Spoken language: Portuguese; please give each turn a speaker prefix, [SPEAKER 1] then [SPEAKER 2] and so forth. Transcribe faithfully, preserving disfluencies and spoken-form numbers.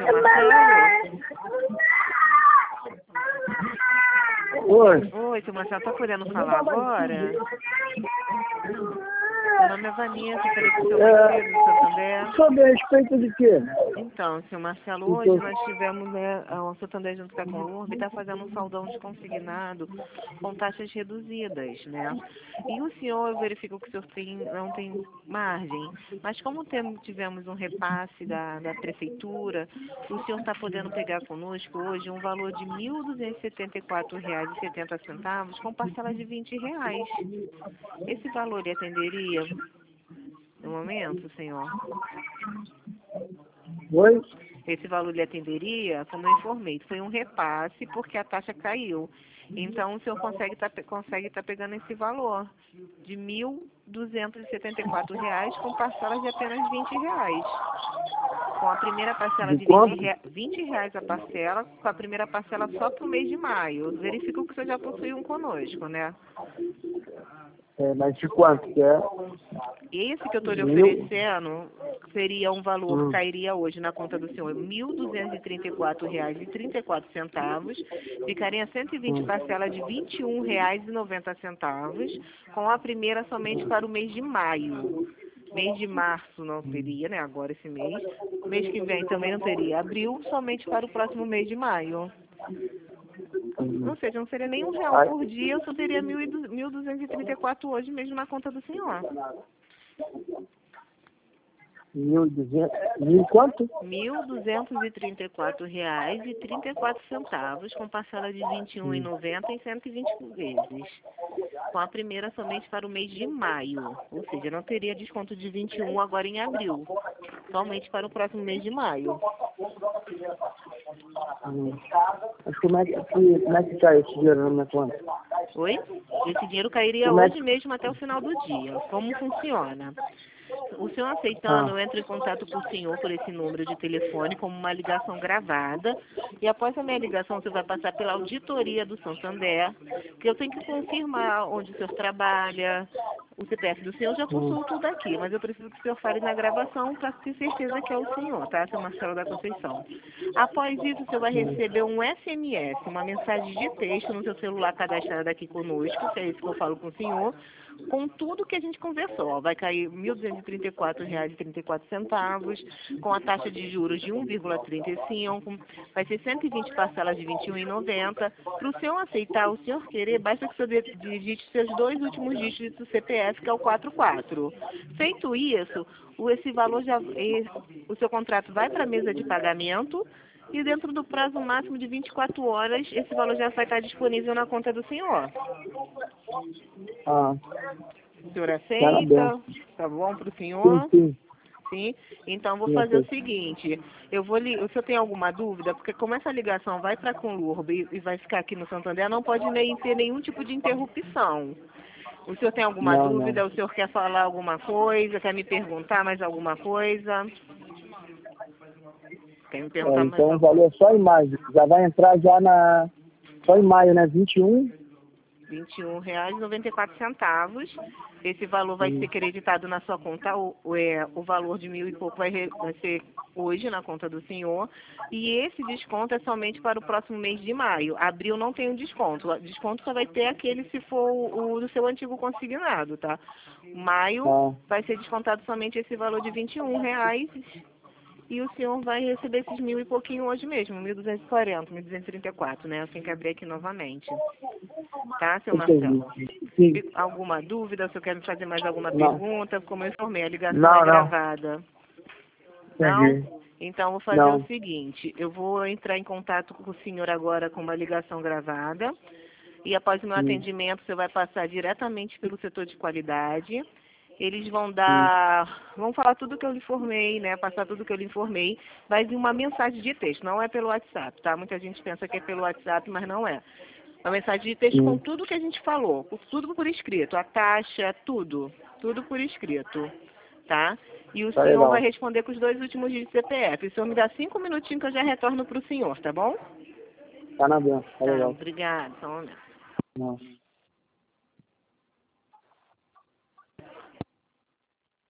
[SPEAKER 1] seu Marcelo?
[SPEAKER 2] Oi.
[SPEAKER 1] Oi, seu Marcelo, tá podendo falar agora? Meu nome é Vanessa, falei com o seu
[SPEAKER 2] É,
[SPEAKER 1] Marcelo do Santander.
[SPEAKER 2] sobre a respeito de quê?
[SPEAKER 1] Então, seu Marcelo, hoje
[SPEAKER 2] Então,
[SPEAKER 1] nós tivemos, né, o Santander junto com a Conurb está fazendo um saldão desconsignado com taxas reduzidas, né? E o senhor verificou que o senhor tem, não tem margem, mas como tem, tivemos um repasse da, da prefeitura, o senhor está podendo pegar conosco hoje um valor de mil duzentos e setenta e quatro reais e setenta centavos com parcela de vinte reais. Esse valor lhe atenderia no momento, senhor?
[SPEAKER 2] oi?
[SPEAKER 1] Esse valor lhe atenderia, como eu informei, foi um repasse porque a taxa caiu. Então, o senhor consegue estar consegue tá pegando esse valor de mil duzentos e setenta e quatro reais com parcelas de apenas vinte reais. Com a primeira parcela
[SPEAKER 2] De
[SPEAKER 1] de
[SPEAKER 2] quanto?
[SPEAKER 1] vinte reais a parcela, com a primeira parcela só para o mês de maio. Verifico que o senhor já possui um conosco, né?
[SPEAKER 2] É, mas de quanto que é?
[SPEAKER 1] Esse que eu estou lhe
[SPEAKER 2] Mil?
[SPEAKER 1] oferecendo seria um valor,
[SPEAKER 2] Hum.
[SPEAKER 1] cairia hoje na conta do senhor mil duzentos e trinta e quatro reais e trinta e quatro centavos, ficaria cento e vinte
[SPEAKER 2] Hum.
[SPEAKER 1] parcela de vinte e um reais e noventa centavos, com a primeira somente para o mês de maio. Mês de março não teria, né, agora esse mês. Mês que vem também não teria. Abril, somente para o próximo mês de maio. Ou seja, não seria nem um real
[SPEAKER 2] Ai,
[SPEAKER 1] por dia, eu só teria mil duzentos e trinta e quatro hoje mesmo na conta do senhor.
[SPEAKER 2] mil e duzentos. Mil quanto?
[SPEAKER 1] mil duzentos e trinta e quatro reais e trinta e quatro centavos, com parcela de vinte e um reais e noventa centavos em cento e vinte vezes. Com a primeira somente para o mês de maio. Ou seja, não teria desconto de vinte e um agora em abril. Somente para o próximo mês de maio.
[SPEAKER 2] Hum. Mas como é que, que- como é que tá esse dinheiro na minha conta?
[SPEAKER 1] Oi? Esse dinheiro cairia
[SPEAKER 2] Como é
[SPEAKER 1] hoje
[SPEAKER 2] que...
[SPEAKER 1] mesmo até o final do dia. Como funciona? O senhor aceitando,
[SPEAKER 2] Ah.
[SPEAKER 1] eu entro em contato com o senhor por esse número de telefone como uma ligação gravada. E após a minha ligação, você vai passar pela auditoria do Santander, que eu tenho que confirmar onde o senhor trabalha, o C P F do senhor, já
[SPEAKER 2] Hum.
[SPEAKER 1] possuo tudo aqui, mas eu preciso que o senhor fale na gravação para ter certeza que é o senhor, tá, seu Marcelo da Conceição? Após isso, o senhor vai
[SPEAKER 2] Hum.
[SPEAKER 1] receber um S M S, uma mensagem de texto no seu celular cadastrado aqui conosco, que é isso que eu falo com o senhor, com tudo que a gente conversou. Ó, vai cair mil duzentos e trinta e quatro reais e trinta e quatro centavos, com a taxa de juros de um vírgula trinta e cinco, vai ser cento e vinte parcelas de vinte e um reais e noventa centavos. Para o senhor aceitar, o senhor querer, basta que o senhor digite seus dois últimos dígitos do C P F, que é o quatro quatro. Feito isso, o, esse valor já, e, o seu contrato vai para a mesa de pagamento e dentro do prazo máximo de vinte e quatro horas, esse valor já vai estar disponível na conta do senhor.
[SPEAKER 2] Ah.
[SPEAKER 1] O senhor
[SPEAKER 2] Parabéns.
[SPEAKER 1] aceita? Tá bom para o
[SPEAKER 2] Sim,
[SPEAKER 1] senhor?
[SPEAKER 2] sim.
[SPEAKER 1] Sim? Então, vou
[SPEAKER 2] Sim,
[SPEAKER 1] fazer o
[SPEAKER 2] aceito.
[SPEAKER 1] seguinte, eu vou li... o senhor tem alguma dúvida? Porque como essa ligação vai para a Conurb e e vai ficar aqui no Santander, não pode nem ter nenhum tipo de interrupção. O senhor tem alguma
[SPEAKER 2] Não, não.
[SPEAKER 1] dúvida? O senhor quer falar alguma coisa? Quer me perguntar mais alguma coisa? Quer me
[SPEAKER 2] É,
[SPEAKER 1] perguntar mais
[SPEAKER 2] então o
[SPEAKER 1] alguma
[SPEAKER 2] valor
[SPEAKER 1] coisa?
[SPEAKER 2] é só em maio. Já vai entrar já na... Só em maio, né? vinte e um.
[SPEAKER 1] vinte e um reais e noventa e quatro centavos. Esse valor vai
[SPEAKER 2] Hum.
[SPEAKER 1] ser creditado na sua conta, o, o, é, o valor de mil e pouco vai, re- vai ser hoje na conta do senhor. E esse desconto é somente para o próximo mês de maio. Abril não tem o desconto. O desconto só vai ter aquele se for o, o do seu antigo consignado, tá? Maio
[SPEAKER 2] Ah.
[SPEAKER 1] vai ser descontado somente esse valor de vinte e um reais. E o senhor vai receber esses mil e pouquinho hoje mesmo, mil duzentos e quarenta, mil duzentos e trinta e quatro, né? Eu tenho que abrir aqui novamente. Tá, seu
[SPEAKER 2] Entendi.
[SPEAKER 1] Marcelo?
[SPEAKER 2] Sim.
[SPEAKER 1] Fico- Alguma dúvida? Se eu quero me fazer mais alguma
[SPEAKER 2] Não.
[SPEAKER 1] pergunta? Como eu informei, a ligação é
[SPEAKER 2] Não, não.
[SPEAKER 1] gravada. Não?
[SPEAKER 2] Entendi.
[SPEAKER 1] Então, vou fazer o
[SPEAKER 2] Não.
[SPEAKER 1] seguinte. Eu vou entrar em contato com o senhor agora com uma ligação gravada. E após o meu
[SPEAKER 2] Sim.
[SPEAKER 1] atendimento, você vai passar diretamente pelo setor de qualidade. Eles vão
[SPEAKER 2] Sim.
[SPEAKER 1] dar, vão falar tudo que eu lhe informei, né? Passar tudo que eu lhe informei. Vai vir uma mensagem de texto, não é pelo WhatsApp, tá? Muita gente pensa que é pelo WhatsApp, mas não é. Uma mensagem de texto com
[SPEAKER 2] Sim.
[SPEAKER 1] tudo que a gente falou, com tudo por escrito, a taxa, tudo, tudo por escrito, tá? E o
[SPEAKER 2] Tá
[SPEAKER 1] senhor vai
[SPEAKER 2] legal.
[SPEAKER 1] responder com os dois últimos dígitos do C P F. O senhor me dá cinco minutinhos que eu já retorno para o senhor, tá bom?
[SPEAKER 2] Tá na benção. Tá
[SPEAKER 1] Tá,
[SPEAKER 2] legal.
[SPEAKER 1] obrigada. Só um momento.
[SPEAKER 2] Não.